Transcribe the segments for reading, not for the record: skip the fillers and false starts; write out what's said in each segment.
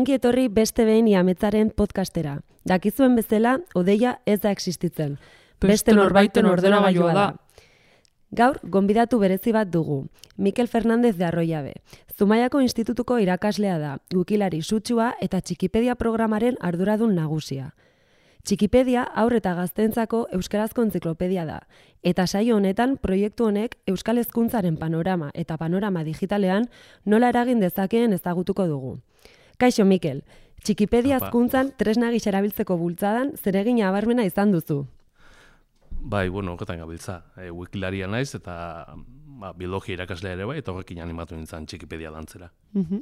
Ongi etorri beste behin Iametzaren podcastera. Dakizuen bezala, Odeia ez da existitzen. Beste norbaiten ordenagailua da. Gaur, gonbidatu berezi bat dugu. Mikel Fernández de Arroyabe. Zumaiako Institutuko irakaslea da, wikilari sutsua eta Txikipedia programaren arduradun nagusia. Txikipedia haur eta gazteentzako euskarazko entziklopedia da, eta saio honetan proiektu honek euskal hezkuntzaren panorama eta panorama digitalean nola eragin dezakeen ezagutuko dugu. Kaixo Mikel, Txikipedia hezkuntzan tresna gisa erabiltzeko bultzadan zeregin nabarmena izan duzu. Bai, horretan gabiltza. Wikilaria naiz eta biologia irakaslea ere bai, eta horrekin animatu nintzen Txikipedia lantzera.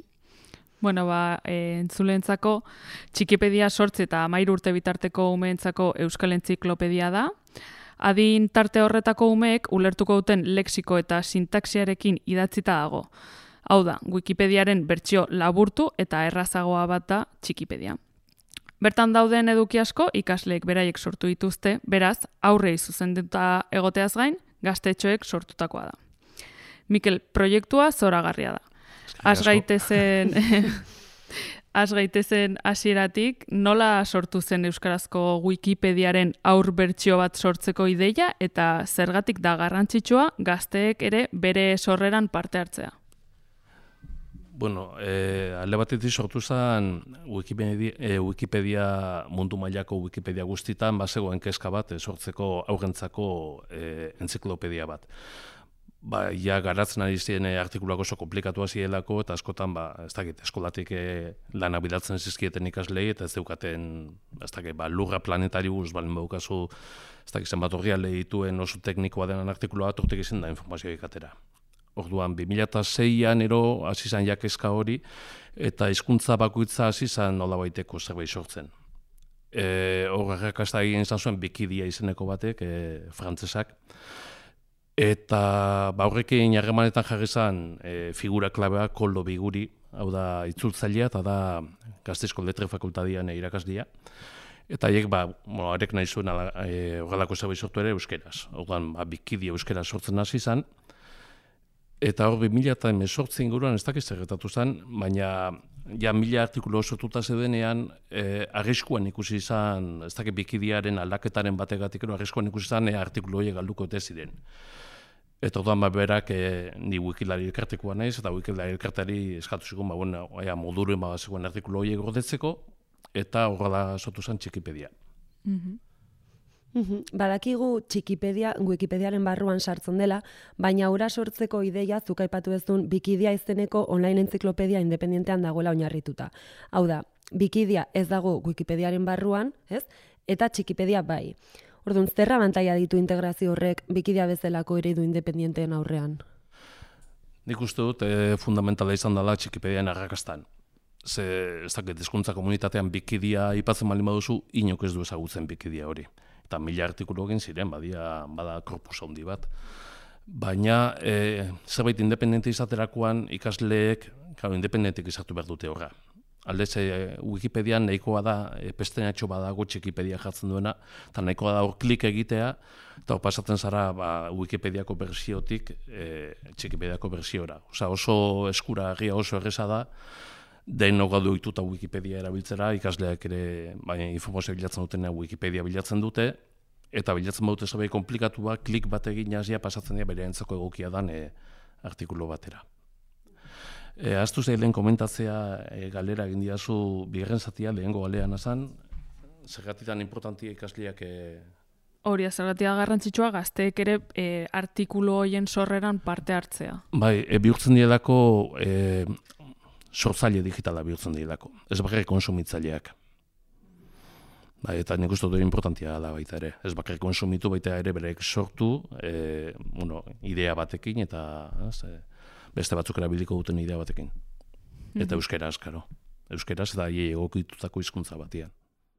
Entzuleentzako Txikipedia 8 eta 13 urte bitarteko umeentzako euskal entziklopedia da. Adin tarte horretako umeek ulertuko duten lexiko eta sintaxiarekin idatzita dago. Hau da, Wikipediaren bertsio laburtu eta errazagoa bat da Txikipedia. Bertan dauden eduki asko ikasleek beraiek sortu dituzte, beraz, aurrei zuzenduta egoteaz gain, gaztetxoek sortutakoa da. Mikel, proiektua zoragarria da. Has gaitezen hasieratik, nola sortu zen euskarazko Wikipediaren aur bertsio bat sortzeko ideia eta zergatik da garrantzitsua gazteek ere bere sorreran parte hartzea? Alde batetik sortu zen Wikipedia mundu mailako Wikipedia guztitan bazegoen kezka bat sortzeko aurrentzako entziklopedia bat. Garatzen ari ziren artikuluak oso komplikatua zielako eta askotan, eskolatik lana bidatzen zizkieten ikaslei eta ez zeukaten, lurra planetarius, balen baukazu, zenbat orrialde dituen oso teknikoa denan artikulua bat urtek izan da informazioa ikatera. Orduan, 2006an hasi zan jakezka hori, eta hizkuntza bakoitza hasi zan nola baiteko zerbait sortzen. Horrek egin izan zuen Wikidia izeneko batek, frantzesak, eta horrekin harremanetan jarri zan figura klabea Koldo Biguri, hau da itzultzailea, eta da Gasteizko Letre Fakultadian irakaslia. Eta haiek, horrek nahi zuen horrelako zerbait sortu ere euskeraz. Orduan, Wikidia euskera sortzen hasi zan, eta hor 2018 inguruan ez dakiz zerretatu zen, baina 1000 artikulu sortuta zedenean arriskuan ikusi izan, ez dakit Wikidiaren aldaketaren bategatik arriskuan ikusi izan artikulu horiek galduko ez ziren. Eta orduan berak ni wikilari elkartekoa naiz, eta wikilari elkartari eskatu zigun, moduren zegoen artikulu horiek gordetzeko, eta horrela sortu zen Txikipedia. Badakigu Wikipediaren barruan sartzen dela, baina hura sortzeko ideia zuk aipatu duzun Wikidia izeneko online entziklopedia independentean dagoela oinarrituta. Hau da, Wikidia ez dago Wikipediaren barruan, ez? Eta Txikipedia bai. Orduan, zer abantaila ditu integrazio horrek Wikidia bezalako eredu independenteen aurrean? Nik uste dut fundamentala izan dela Txikipedian arrakastan. Ez dakit hezkuntza komunitatean Wikidia aipatzen baldin baduzu, inok ez du ezagutzen Wikidia hori. Eta 1000 artikulu egin ziren, bada korpus handi bat. Baina, zerbait independente izaterakoan ikasleek, independentek izatu behar dute horra. Aldez, Wikipedian nahikoa da, pestenatxo badago Txikipedia jartzen duena, eta nahikoa da hor klik egitea, eta hor pasatzen zara Wikipediako bersiotik Txikipediako bersiora. Oso eskuragarria, oso erreza da, denok gaudu dituta Wikipedia erabiltzera, ikasleak ere informazioa bilatzen dutena Wikipedia bilatzen dute, eta bilatzen badute zerbait komplikatua, klik bat egin jazia pasatzen dira bere entzako egokia dan artikulu batera. Aztu zeilen komentatzea galera egin diazu bigarren zatia, lehengo galean azan, zergatitan importantia ikasleak... Hori, zergatia garrantzitsua gazteek ere artikulu horien sorreran parte hartzea. Bai, bihurtzen dielako... sortzaile digitala bihurtzen direlako, ez bakarrik konsumitzaileak. Eta nik uste dut importantia da baita ere. Ez bakarrik konsumitu baita ere berek sortu, idea batekin eta beste batzuk erabiliko duten idea batekin. Eta euskeraz, karo. Euskeraz eta egokitutako hizkuntza batean.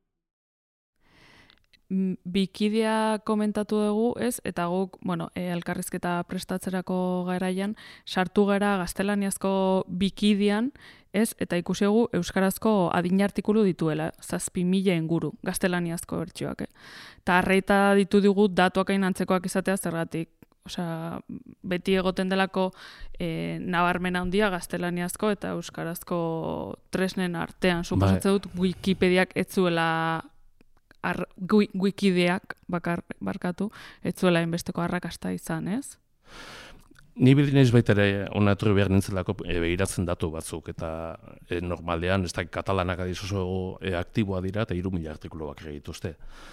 Wikidia komentatu dugu, ez? Eta guk, elkarrizketa prestatzerako garaian sartu gara gaztelaniazko Wikidian, ez? Eta ikusi dugu euskarazko adin artikulu dituela, 7.000 inguru gaztelaniazko bertsioak. Eta arreita ditu dugu datuak hain antzekoak izatea zergatik. Osea, beti egoten delako nabarmena handia gaztelaniazko eta euskarazko tresnen artean. Suposatzen dut Wikipediak ez zuela Wikideak barkatu, ez zuela inbesteko arrakasta izan, ez? Ni bildinez baita ere hona etorri behar nintzelako behiratzen datu batzuk, eta normalean, ez da katalanak adiz oso aktiboa dira, eta 3.000 artikulu bakar egituzte.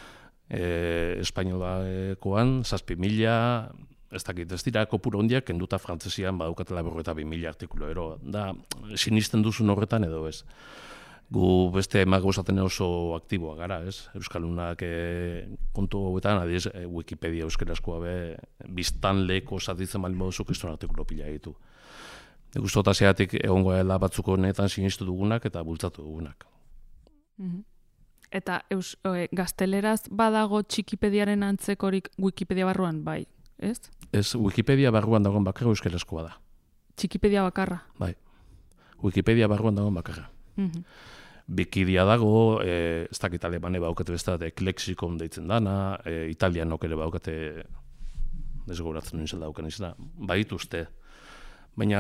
Espainolakoan, 7.000, ez dakit, ez dira kopuru hondiak, kenduta frantzesian badukatela 2.000 artikulu, da, sinisten duzun horretan edo ez. Gu beste emagozaten oso aktiboa gara, ez? Euskalunak kontu hauetan, adiz, Wikipedia euskarazkoa biztan leheko zatitzen bali moduzu kriston artikulo pila ditu. Guztota zeatik egongo dela batzuk honetan sinistu dugunak eta bultzatu dugunak. Eta gazteleraz badago Txikipediaren antzekorik Wikipedia barruan, bai, ez? Ez, Wikipedia barruan dagoen bakarra euskarazkoa da. Txikipedia bakarra? Bai. Wikipedia barruan dagoen bakarra. Wikidia dago, ez dakit alemane baukate beste bat, Lexikon deitzen dana, italianok ere baukate, desgoratzen nintzen dauken izena, baituzte. Baina,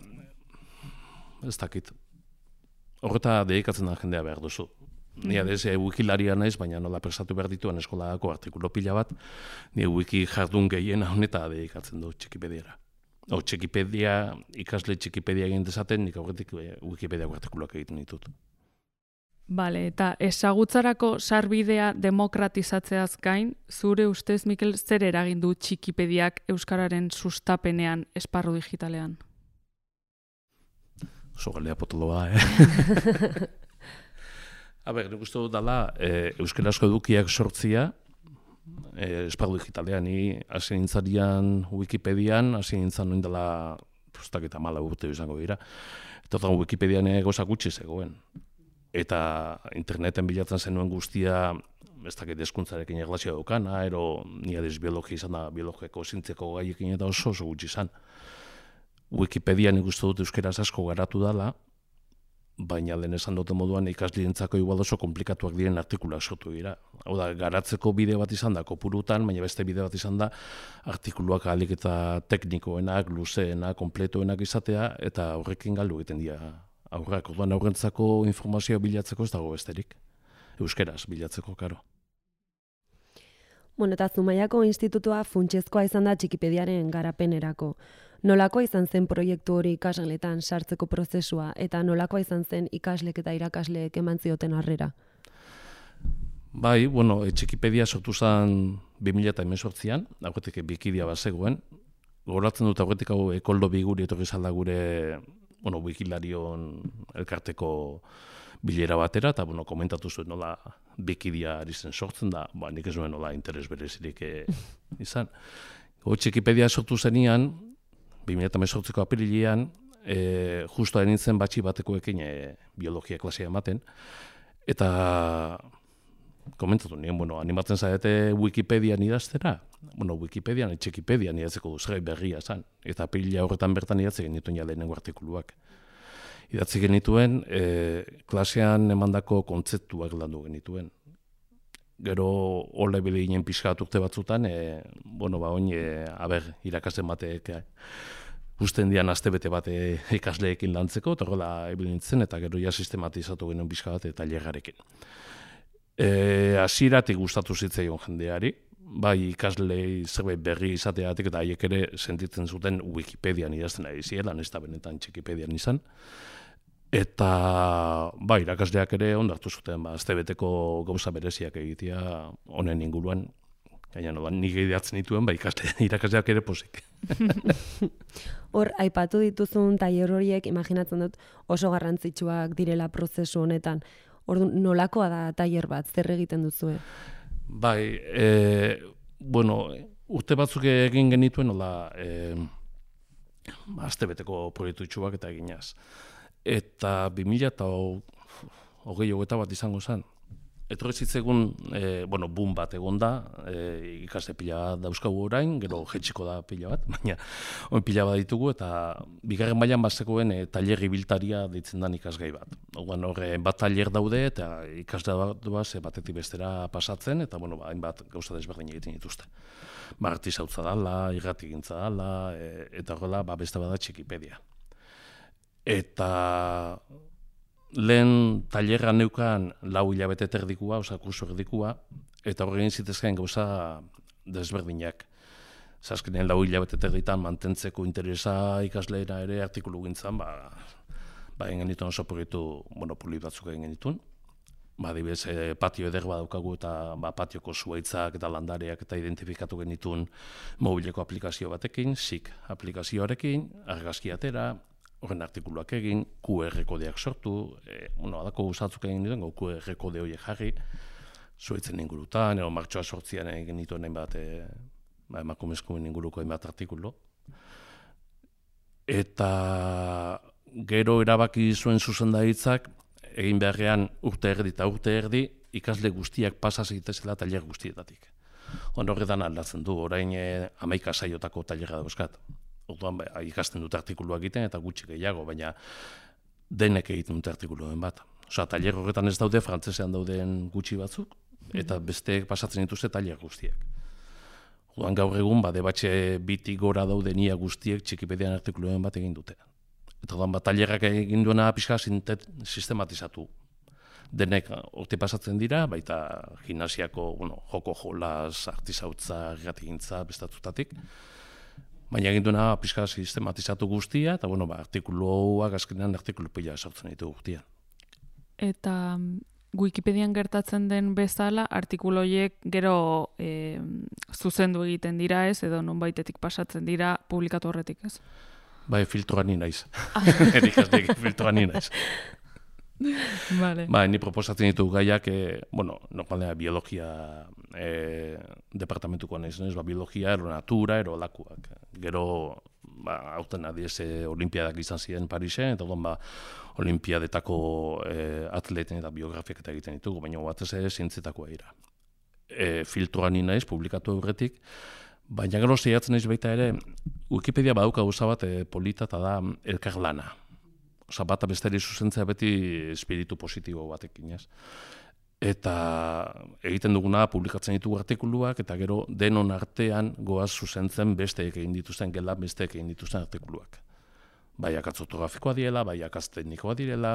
ez dakit, horreta dedikatzen da jendea behar duzu. Ni adez wikilaria naiz, baina nola prestatu behar dituen eskolako artikulo pila bat, ni wiki jardun gehiena honeta dedikatzen du Txikipediara. Txikipedia, ikasle Txikipedia egin dezaten, nik aurretik Wikipediako artikuluak egiten ditut. Bale, eta ezagutzarako sarbidea demokratizatzeaz gain, zure ustez, Mikel, zer eragin du Txikipediak euskararen sustapenean esparru digitalean? Oso galdea potoloa, nik uste dut dela, euskarazko edukiak sortzia, esparru digitalean, ni hasi nintzarian Wikipedian, hasi nintzan noin dela, postak eta 4 urte izango dira, eta Wikipedian gozak gutxi zegoen. Eta interneten bilatzen zenuen guztia, ez dakit hezkuntzarekin erlazioa daukana, ero ni adiz biologia izan da, biologiako zintzeko gaiekin eta oso gutxi izan. Wikipedia nik uste dut euskeraz asko garatu dela, baina lehen esan duten moduan ikaslientzako igual oso komplikatuak diren artikulak sortu dira. Hau da, garatzeko bide bat izan da kopurutan, baina beste bide bat izan da artikuluak ahalik eta teknikoenak, luzeenak, kompletoenak izatea, eta horrekin galdu egiten dira aurrak. Orduan aurrentzako informazioa bilatzeko ez dago besterik. Euskeraz bilatzeko, karo. Bueno, eta Zumaiako institutua funtsezkoa izan da Txikipediaren garapenerako. Nolakoa izan zen proiektu hori ikasgeletan sartzeko prozesua, eta nolakoa izan zen ikaslek eta irakasleek eman zioten harrera? Bai, Txikipedia sortu zen 2018an, aurretik Wikidia bazegoen. Goratzen dut aurretik hau Koldo Biguri etorri zalda gure Wikilarion elkarteko bilera batera, eta komentatu zuen nola Wikidia ari zen sortzen da, nik ez nuen nola interes berezirik izan. Txikipedia sortu zenian, 2018ko apirilean, justo da nintzen batxi batekoekin biologia klasea ematen, eta komentatu nien, animatzen zaite Wikipedian idaztera, Wikipedian, Txikipedian idatzeko duzgai berria zan, eta apirila horretan bertan idatze genituen lehenengo artikuluak. Idatzi genituen, klasean emandako kontzeptuak landu genituen. Gero hola ebile ginen pixkat urte batzutan, oin, irakasten batek usten dian astebete bat ikasleekin lantzeko, eta horrela ebile nintzen, eta gero ja sistematizatu genuen pixka bat eta tailerrarekin. Hasieratik gustatu zitzaion jendeari, bai ikaslei zerbait berri izateatik eta haiek ere sentitzen zuten Wikipedian idazten ari ziela, ez da benetan Txikipedian izan. Eta irakasleak ere ondartu zuten, astebeteko gauza bereziak egitea honen inguruan, gaina nik idatzen dituen, irakasleak ere pozik. Hor, aipatu dituzun tailer horiek, imaginatzen dut oso garrantzitsuak direla prozesu honetan. Ordu, nolakoa da tailer bat, zer egiten duzue? Bai, urte batzuk egin genituen, astebeteko proiektutxuak eta eginaz. Eta 2020 bat izango zen, etorri zitzegun, boom bat egon da, ikasle pila dauzkagu orain, gero jetxiko da pila bat, baina pila bat ditugu, eta bigarren mailan bazekoen tailer ibiltaria deitzen den ikasgai bat. Horre bat tailer daude, eta ikasle batetik bestera pasatzen, eta hainbat gauza desberdin egiten dituzte. Artisautza dala, irratigintza dala, eta horrela beste bada Txikipedia. Eta lehen tailerra neukan 4 hilabete erdikua, kurso erdikua, eta horrein zitezkean gauza desberdinak. Azkenean 4 hilabete erditan mantentzeko interesa ikasleena ere artikulu gintzan, egin genituen oso proiektu monopoli batzuk egin genituen. Adibidez, patio eder badaukagu eta patioko zuhaitzak eta landareak eta identifikatu genituen mobileko aplikazio batekin, SIC aplikazioarekin, argazki atera, horren artikuluak egin, QR kodeak sortu, adako guzatzuk egin dituen, QR kode horiek jarri, zuhaitzen ingurutan, martxoa sortzian egin dituen hainbat emakumezkoen inguruko hainbat artikulu. Eta gero erabaki zuen zuzendaritzak, egin beharrean urte erdi, ikasle guztiak pasa zitezela tailer guztietatik. Horretan aldatzen du, orain 11 saiotako tailerra dauzkat. Orduan ikasten dute artikuluak egiten eta gutxi gehiago, baina denek egiten dute artikuluen bat. Tailer horretan ez daude, frantzesean dauden gutxi batzuk, eta besteek pasatzen dituzte tailer guztiak. Orduan gaur egun, debatxe bitik gora dauden ia guztiek Txikipedian artikuluen bat egin dute. Eta orduan tailerrak egin duena pixka sistematizatu. Denek horte pasatzen dira, baita gimnasiako joko jolas, artisautza, irratigintza, bestatutatik. Baina egin duena pixka sistematizatu guztia, eta artikuluak azkenean artikulu pila sortzen ditu guztia. Eta Wikipedian gertatzen den bezala, artikulu horiek gero zuzendu egiten dira ez, edo nonbaitetik pasatzen dira publikatu horretik ez? Filtroan ni naiz. Erikastek filtroan ni naiz. Vale. Ni proposatzen ditu gaiak, normalena biologia departamentuko naiz, biologia, aeronatura, aerolakuak. Gero, hauten adiez olimpiadak izan ziren Parisen, eta olimpiadetako atleten eta biografiak eta egiten ditugu, baina batez ere zientzetakoa dira. Filtroan ni naiz, publikatu aurretik, baina gero zeiatzen naiz baita ere, Wikipedia badauka gauza bat polita eta da elkarlana. Bata bestari zuzentzea beti espiritu positibo batekin, ez? Eta egiten duguna publikatzen ditugu artikuluak, eta gero denon artean goaz zuzentzen besteek egin dituzten, gelan besteek egin dituzten artikuluak. Bai akatz ortografikoa direla, bai akatz teknikoa direla.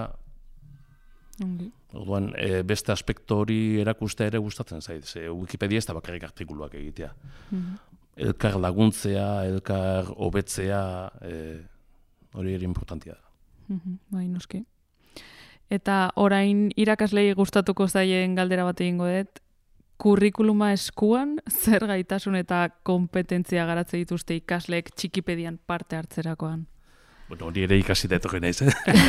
Orduan, beste aspektu hori erakustea ere gustatzen zait. Wikipedia ez da bakarrik artikuluak egitea. Elkar laguntzea, elkar hobetzea, hori ere importantia da. Bai, noski. Eta orain irakaslei gustatuko zaien galdera bat egingo dut, kurrikuluma eskuan, zer gaitasun eta kompetentzia garatze dituzte ikasleek Txikipedian parte hartzerakoan? Hori ere ikasi da etorri naiz,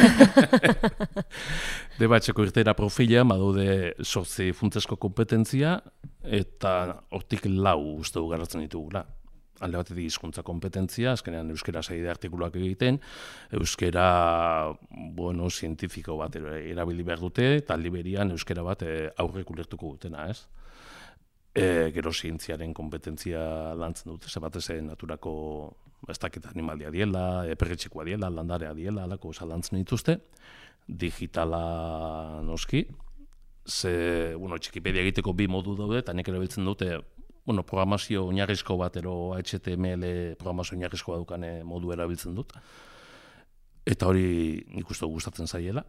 Debatxeko irtera profila, badaude 8 funtsezko kompetentzia, eta hortik 4 uste du garatzen ditugula. Alde batetik hizkuntza kompetentzia, azkenean euskera saide artikuluak egiten, euskera, zientifiko bat erabili behar dute, eta aldi berian euskera bat aurrek ulertuko dutena, ez? Gero zientziaren kompetentzia lantzen dute, batez naturako ez dakit animalia diela, perretxekoa diela, landarea diela, alako lantzen dituzte, digitala noski, Txikipedia egiteko 2 modu daude, eta nek erabiltzen dute, programazio oinarrizko bat, HTML programazio oinarrizkoa dukan modu erabiltzen dut. Eta hori nik uste gustatzen zaiela.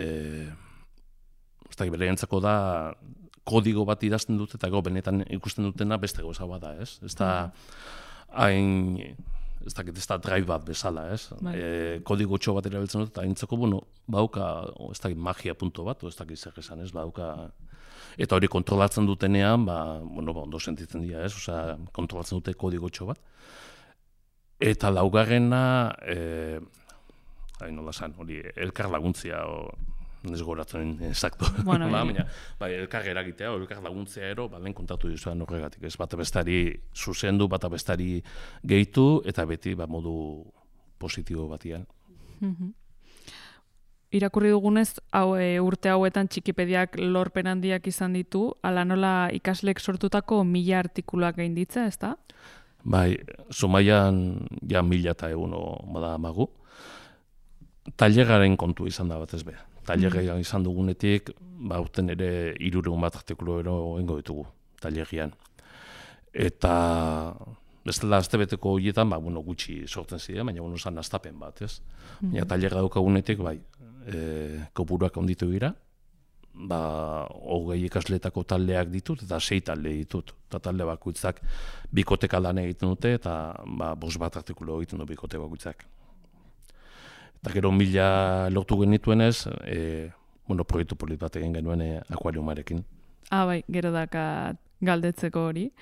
Beregantzako da, kodigo bat idazten dut, eta benetan ikusten dutena beste gauza bat da, ez? Ez da, ez da drive bat bezala, ez? Kodigo txo bat erabiltzen dut, eta haintzako, bauka, ez da magia punto bat, ez da zer esan, ez? Bauka, eta hori kontrolatzen dutenean, ondo sentitzen dira, ez? Osea, kontrolatzen dute kodigo txo bat. Eta laugarrena, nola esan, hori elkar laguntzia, ez goratzen exacto. Elkar eragitea, elkar laguntzea ero, lehen kontatu dizuan horregatik, ez? Bata bestari zuzendu, bata bestari gehitu, eta beti modu positibo batian. irakurri dugunez, urte hauetan Txikipediak lorpen handiak izan ditu, ala nola ikaslek sortutako 1000 artikuluak gainditza, ezta? Bai, Zumaian ja 1100 bada amagu. Taileraren kontu izan da batez be. Tailerra izan dugunetik, urten ere 300 bat artikulu egingo ditugu tailerrian. Eta bestela astebeteko horietan, gutxi sortzen ziren, baina zan astapen bat, ez? Baina tailerra daukagunetik, kopuruak onditu dira, 20 ikasleetako taldeak ditut, eta 6 talde ditut. Eta talde bakoitzak bikoteka lan egiten dute, eta 5 bat artikulu egiten du bikote bakoitzak. Eta gero 1000 lortu genituenez, proiektu polit bat egin genuen akuariumarekin. Bai, gero daka galdetzeko hori.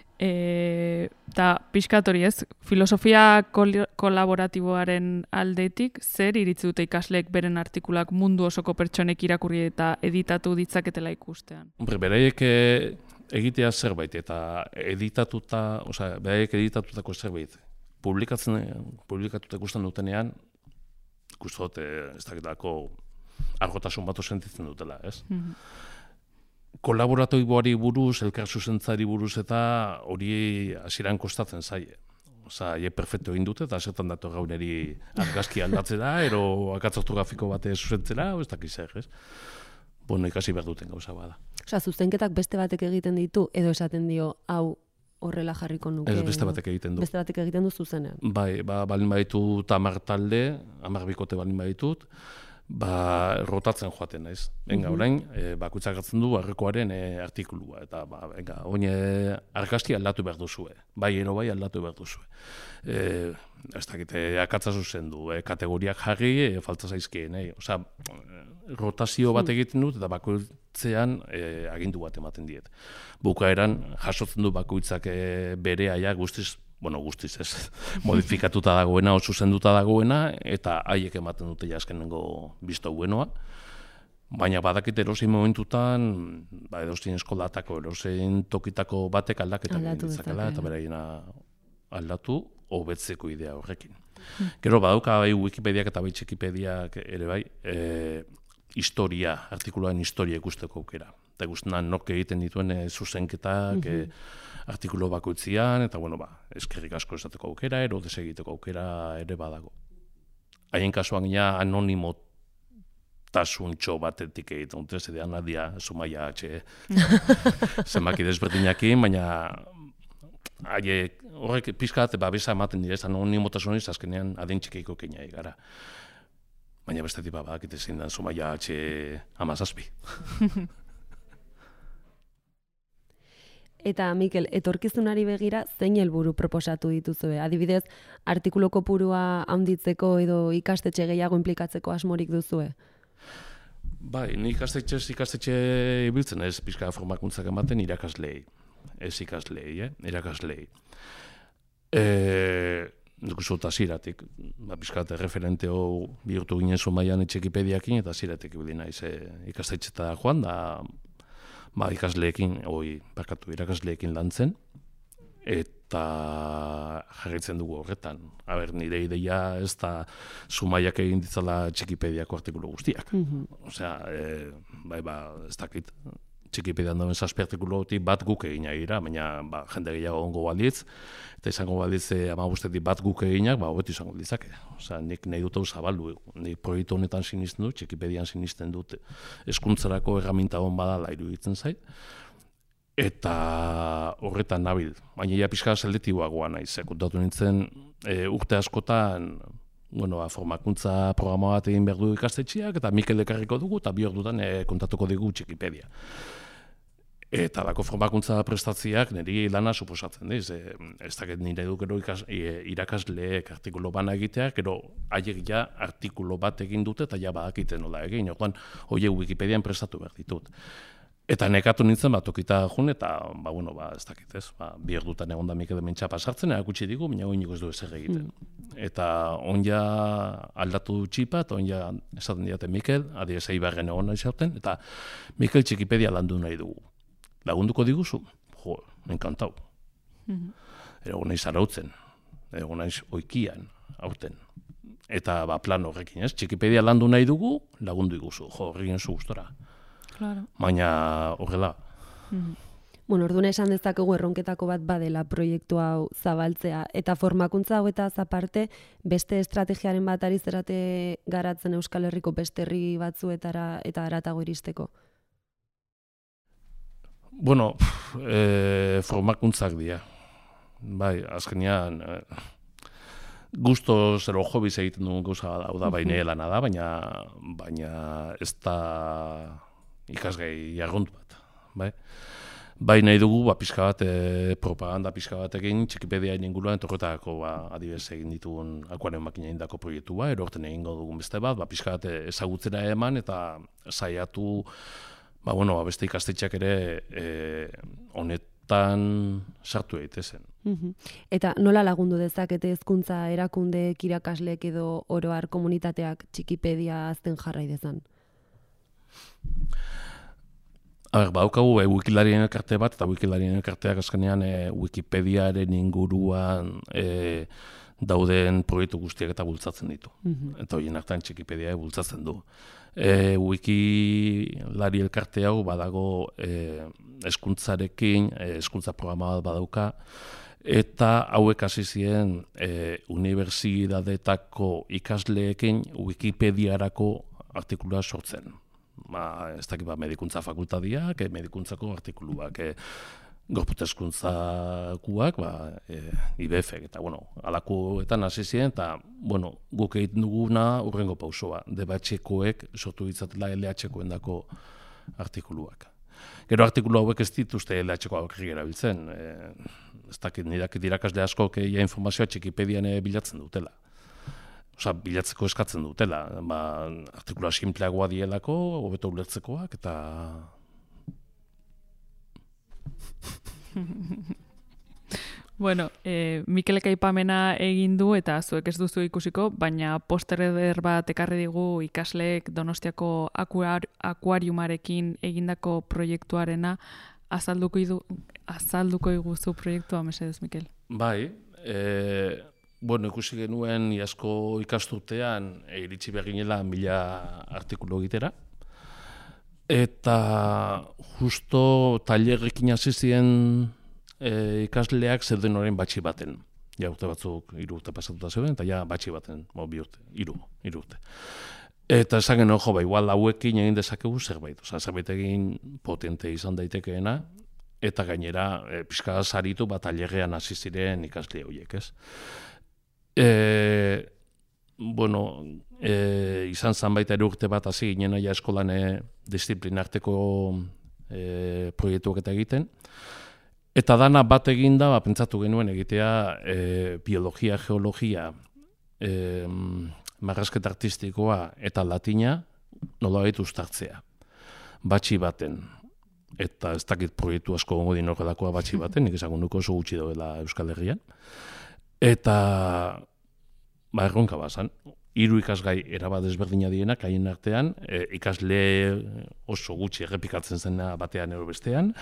Eta pixkat hori ez, filosofia kolaboratiboaren aldetik, zer iritzi dute ikasleek beren artikulak mundu osoko pertsonek irakurri eta editatu ditzaketela ikustean? Beraiek egitea zerbait, eta beraiek editatutako zerbait, publikatuta ikusten dutenean, ikusten dute ez dakitako argotasun bat sentitzen dutela, ez? Kolaboratiboari buruz, elkar zuzentzari buruz eta hori hasieran kostatzen zaie. Perfektu egin dute eta zertan dator gauneri argazki aldatzera, ero akatz ortografiko bate zuzentzera, ez dakiz zer, ez? Ikasi behar duten gauza bada. Zuzenketak beste batek egiten ditu, edo esaten dio, hau horrela jarriko nuke? Ez, beste batek egiten du. Beste batek egiten du zuzenean? Bai, balin baditut 10 talde, 10 bikote balin baditut, rotatzen joaten naiz. Orain, bakoitzak hartzen du arrekoaren artikulua, eta oin argazki aldatu behar duzue. Bai aldatu behar duzue. Ez dakite, akatza zuzendu, kategoriak jarri, falta zaizkien. Rotazio bat egiten dut, eta bakoitzean agindu bat ematen diet. Bukaeran, jasotzen du bakoitzak bere aia guztiz ez, modifikatuta dagoena, zuzenduta dagoena, eta haiek ematen dute jaskenengo bizto buenoa. Baina badakit erosin momentutan, edozein eskolatako, edozein tokitako batek aldaketa ditzakela, eta beraiena aldatu, hobetzeko idea horrekin. Gero badauka Wikipediak eta Txikipediak ere bai, artikuluaren historia ikusteko aukera. Eta ikusten nork egiten dituen zuzenketak, artikulu bakoitzian, eta eskerrik asko esateko aukera, ero desegiteko aukera ere badago. Haien kasuan gina anonimotasuntxo batetik egiten dute, zedean Nadia Zumaia zenbaki desberdinakin, baina horrek pizkat babesa ematen dira, anonimotasuniz azkenean adin txikeiko keinai gara. Baina bestetik badakite zein da Zumaia 17. Eta, Mikel, etorkizunari begira zein helburu proposatu dituzue? Adibidez, artikulu kopurua handitzeko edo ikastetxe gehiago inplikatzeko asmorik duzue? Bai, ni ikastetxe ibiltzen ez pixka formakuntzak ematen irakaslei. Ez ikaslei, irakaslei. Dukuzu eta ziratik, pixka referenteo bihurtu ginen Zumaian Txikipediakin, eta ziratik ibili naiz ikastetxeta joan, da irakasleekin lantzen, eta jarraitzen dugu horretan. Nire ideia ez da Zumaiak egin ditzala Txikipediako artikulu guztiak. Ez dakit, Txikipedian dauen 7 artikuluotik bat guk egina gira, baina jende gehiago ongo balitz, eta izango balitz 15 bat guk eginak, hobetu izango ditzake. Nik nahi dut hau zabaldu, nik proiektu honetan sinisten dut, Txikipedian sinisten dut, hezkuntzarako erraminta hon badala iruditzen zait, eta horretan nabil. Baina pixka seldetiboagoa naiz, kontatu nintzen urte askotan, formakuntza programa bat egin behar du ikastetxeak, eta Mikel ekarriko dugu, eta bi ordutan kontatuko digu Txikipedia. Eta lako formakuntza prestatziak niri lana suposatzen diz. Ez dakit nire du gero irakasleek artikulo bana egiteak, gero haiek ja artikulo bat egin dute eta ja badakite nola egin. Orduan, horiek Wikipedian prestatu behar ditut. Eta nekatu nintzen tokita jun, eta ez dakit ez. Bi ordutan egon da Mikel hementsa pasartzen, erakutsi digu, baina oiniko ez du ezer egiten. Eta onja aldatu txipa, eta onja esaten diate Mikel, adibidez Eibarren egon nahi zauten, eta Mikel Txikipedia landu nahi dugu. Lagunduko diguzu? Enkantau. Egon naiz arautzen, egon naiz oikian, aurten. Eta plan horrekin, ez? Txikipedia landu nahi dugu, lagundu iguzu, horrekin zu gustora. Claro. Baina horrela. Bueno, orduan esan dezakegu erronketako bat badela proiektu hau zabaltzea. Eta formakuntza hauetaz aparte, beste estrategiaren bat ari zerate garatzen Euskal Herriko beste herri batzuetara eta haratago iristeko? Bueno, formakuntzak dira. Bai, azkenean, gustoz edo hobiz egiten dugun gauza da, baina lana da, baina ez da ikasgai jargontu bat. Bai nahi dugu, pixka bat, propaganda pixka batekin, Txikipediaen inguruan, torretako adibidez egin ditugun akuaren makina indako proiektu erorten egingo dugun beste bat, pixka bat ezagutzera eman eta saiatu, beste ikastetxeak ere honetan sartu daitezen. Eta nola lagundu dezakete hezkuntza erakundeek, irakasleek edo oro har komunitateak Txikipedia azten jarrai dezan? Badaukagu Wikilarien elkarte bat, eta Wikilarien elkarteak azkenean Wikipediaren inguruan dauden proiektu guztiak eta bultzatzen ditu. Eta horien artean Txikipedia bultzatzen du. Wikilari elkarte hau badago hezkuntzarekin, hezkuntza programa bat badauka, eta hauek hasi ziren unibertsitateko ikasleekin Wikipediarako artikulua sortzen. Ez dakit medikuntza fakultadiak, medikuntzako artikuluak, gorputezkuntzakuak, IBF-ek, eta alakoetan hasi ziren, eta guk egiten duguna urrengo pausoa, DBH-koek sortu ditzatela LH-koen dako artikuluak. Gero artikulu hauek ez dituzte LH-ko aurrik erabiltzen, ez dakit nirakit irakasle askok informazioa Txikipedian bilatzen dutela. Bilatzeko eskatzen dutela, artikula sinpleagoa dielako, hobeto ulertzekoak, eta... Bueno, Mikelek aipamena egin du eta zuek ez duzu ikusiko, baina poster eder bat ekarri digu ikasleek Donostiako akuariumarekin egindako proiektuarena. Azalduko iguzu proiektua, mesedez, Mikel? Bai, ikusi genuen iazko ikasturtean iritsi behar ginela 1000 artikulu egitera. Eta justo tailerrekin hasi ziren ikasleak zeuden orain batxi baten. Ja, urte batzuk 3 urte pasatuta zeuden, eta ja batxi baten, 2 urte, 3 urte. Eta esan genuen, igual hauekin egin dezakegu zerbait. Zerbait egin potente izan daitekeena, eta gainera pixka saritu tailerrean hasi ziren ikasle horiek, ez? Izan zan baita 3 urte bat hasi ginen aia eskolan disiplinarteko proiektuak eta egiten. Eta dana bat eginda, pentsatu genuen egitea biologia, geologia, marrazketa artistikoa eta latina nolabait uztartzea. Batxi baten. Eta ez dakit proiektu asko gongo din horrelakoa batxi baten, nik esagun nuko oso gutxi doela Euskal Herrian. Eta erronka bazan, 3 ikasgai erabat ezberdina dienak, haien artean, ikasle oso gutxi errepikatzen zena batean ero bestean.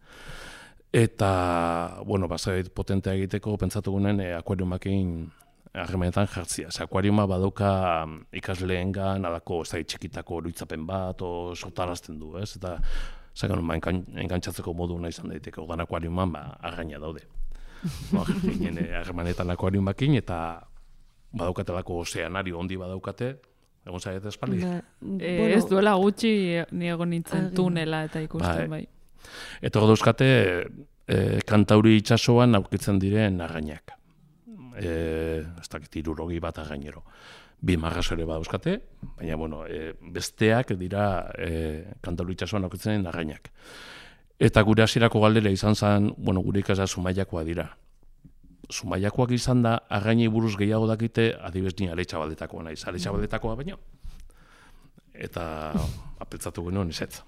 Eta, bazait potentea egiteko, pentsatu gunen akuariumakin harremanetan jartzia. Akuariuma badauka ikasleengan, alako txikitako oroitzapen bat, sortarazten du, ez? Eta, engantzatzeko modu nahi izan daiteke, ogan akuariuman, arraina daude. Ginen harremanetan akuariumakin, eta badaukatelako ozeanario ondi badaukate, egon zaiet espaldi? Ez duela gutxi niego nintzen tunela eta ikusten, bai. Eta hor dauzkate, Kantauri itsasoan aurkitzen diren arrainak. Ez dakit 60 bat arrainero. 2 marrazo ere badauzkate, baina, besteak dira Kantauri itsasoan aurkitzen diren arrainak. Eta gure hasierako galdera izan zen, gure ikasla Zumaiakoa dira. Zumaiakoak izan da, arrainei buruz gehiago dakite, adibez ni Aletxabaldetakoa naiz. Aletxabaldetakoa baino. Eta apeltzatu genuen ezetz.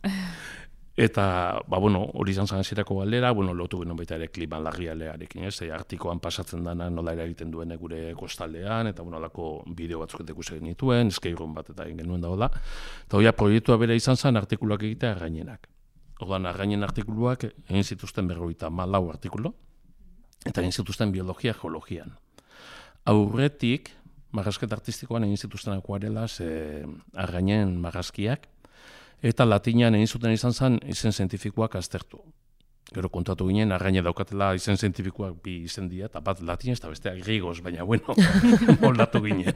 Eta, hori izan zen hasierako galdera, lotu genuen baita ere klima larrialearekin, ez? Artikoan pasatzen dena nola eragiten duen gure kostaldean, eta alako bideo batzuk ikusi genituen, eskeirun bat eta egin genuen dagoela. Eta hoia proiektua bera izan zen artikuluak egitea arrainenak. Orduan, arrainen artikuluak egin zituzten 54 artikulu, eta egin zituzten biologia geologian. Aurretik, marrazketa artistikoan egin zituzten akuarelaz argainen marrazkiak, eta latinan egin zuten izan zen izen zientifikoak aztertu. Gero kontatu ginen, argaine daukatela izen zientifikoak bi izen dira, eta bat latinez eta besteak grigoz, baina bueno, moldatu ginen.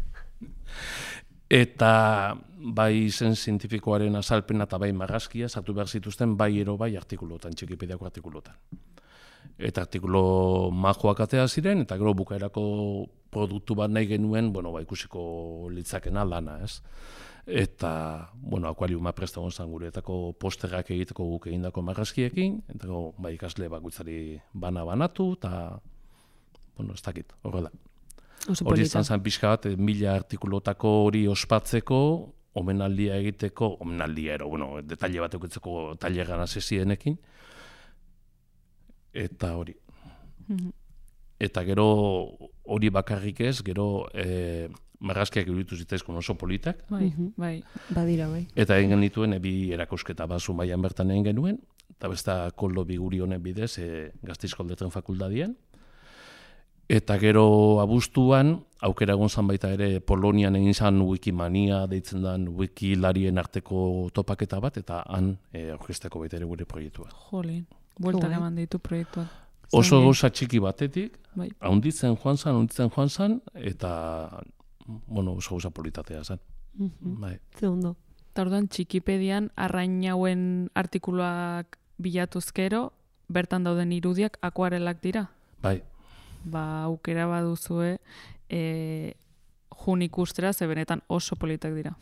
Eta bai izen zientifikoaren azalpena eta bai marrazkia sartu behar zituzten bai ero bai artikulotan, Txikipediako artikulotan. Eta artikulo majoak atea ziren, eta gero bukaerako produktu bat nahi genuen, ikusiko litzakena lana, ez? Eta, akuariuma presta gonzan gureetako posterrak egiteko guk egindako marrazkiekin, eta ikasle bakoitzari banatu, eta, ez dakit, horrela. Hori izan zen pixka bat, 1000 artikulotako hori ospatzeko, omenaldia egiteko, detalle bat eukitzeko taileran asesienekin, eta hori. Eta gero hori bakarrik ez, gero marrazkiak iruditu zitzaizkun oso politak. Bai. Badira, bai. Eta egin genituen bi erakusketa bat Zumaian bertan egin genuen, eta besta Koldo Biguri honen bidez Gasteizko Letren Fakultadian. Eta gero abuztuan, aukera egon zan baita ere Polonian egin zan Wikimania deitzen den wikilarien arteko topaketa bat, eta han aurkezteko baita ere gure proiektua. Jolin, bueltan eman ditu proiektuak. Oso gauza txiki batetik, haunditzen joan zan, eta oso gauza politatea zen. Ze ondo. Eta orduan Txikipedian arrainauen artikuluak bilatuzkero, bertan dauden irudiak akuarelak dira? Bai. Aukera baduzue jun ikustera, ze benetan oso politak dira.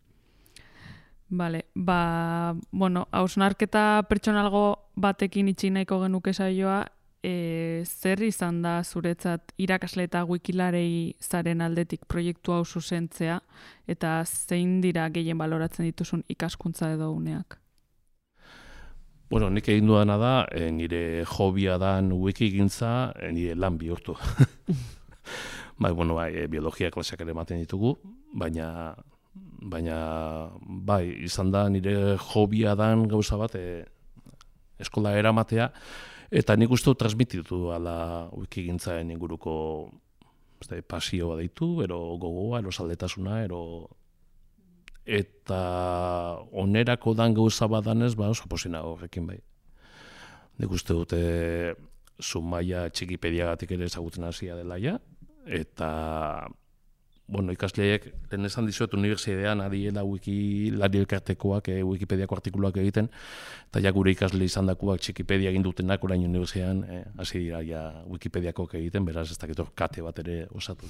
Vale, hausnarketa pertsonalgo batekin itxi nahiko genuke saioa, zer izan da zuretzat irakasle eta wikilarei zaren aldetik proiektu hau zuzentzea, eta zein dira gehien baloratzen dituzun ikaskuntza edo uneak? Nik egin dudana da, nire hobia dan wikigintza, nire lan bihurtu. Biologia klaseak ere ematen ditugu, baina izan da nire hobia dan gauza bat eskola eramatea, eta nik uste transmititu ala wikigintzaen inguruko pasioa deitu, ero gogoa, ero saldetasuna, eta onerako dan gauza badanez, oso posina horrekin bai. Nik uste dute Zumaia Txikipediagatik ere ezagutzen hasia dela ja, eta ikasleek, lehen esan dizuet unibertsitatean adiela wikilari elkartekoak Wikipediako artikuluak egiten, eta gure ikasle izan dakuak Txikipedia egin dutenak orain unibertsitatean hasi dira Wikipediakoak egiten, beraz ez dakit kate bat ere osatu.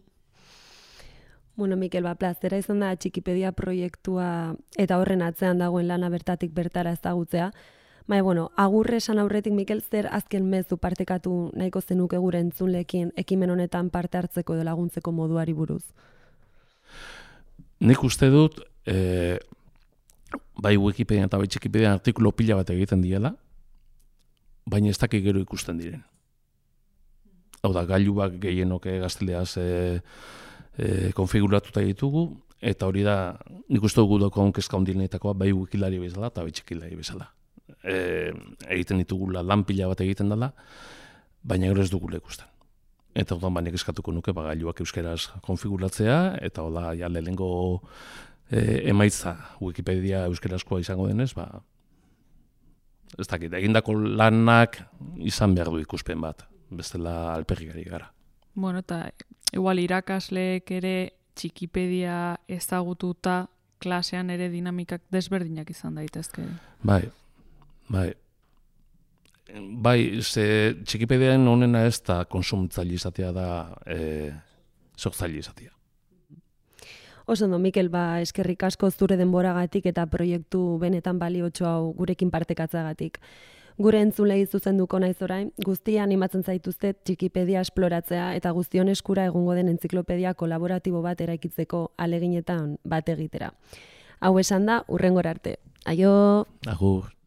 Mikel, plazera izan da Txikipedia proiektua eta horren atzean dagoen lana bertatik bertara ezagutzea. Agurre esan aurretik, Mikel, zer azken mezu partekatu nahiko zenuke gure entzunleekin ekimen honetan parte hartzeko edo laguntzeko moduari buruz? Nik uste dut, bai Wikipedia eta bai Txikipedia artikulo pila bat egiten diela, baina ez dakik gero ikusten diren. Hau da, gailuak gehienok gazteleaz konfiguratuta ditugu, eta hori da, nik uste dugu dagoen kezka ondilnetakoa bai wikilari bezala eta bai txikilari bezala. Egiten ditugula lan pila bat egiten dela, baina gero ez dugula ikusten. Eta orduan baina eskatuko nuke gailuak euskeraz konfiguratzea, eta hola lehenengo emaitza Wikipedia euskerazkoa izango denez, ez dakit, egindako lanak izan behar du ikuspen bat, bestela alperrikari gara. Eta igual irakasleek ere Txikipedia ezagututa klasean ere dinamikak desberdinak izan daitezke. Bai, ze Txikipedian honena ez da konsumitzaile izatea da sortzaile izatea. Oso ondo, Mikel, eskerrik asko zure denboragatik eta proiektu benetan baliotxo hau gurekin partekatzagatik. Gure entzulei zuzenduko naiz orain, guztia animatzen zaituztet Txikipedia esploratzea eta guztion eskura egongo den entziklopedia kolaboratibo bat eraikitzeko aleginetan bat egitera. Hau esan da, hurrengora arte. Aio! Agur!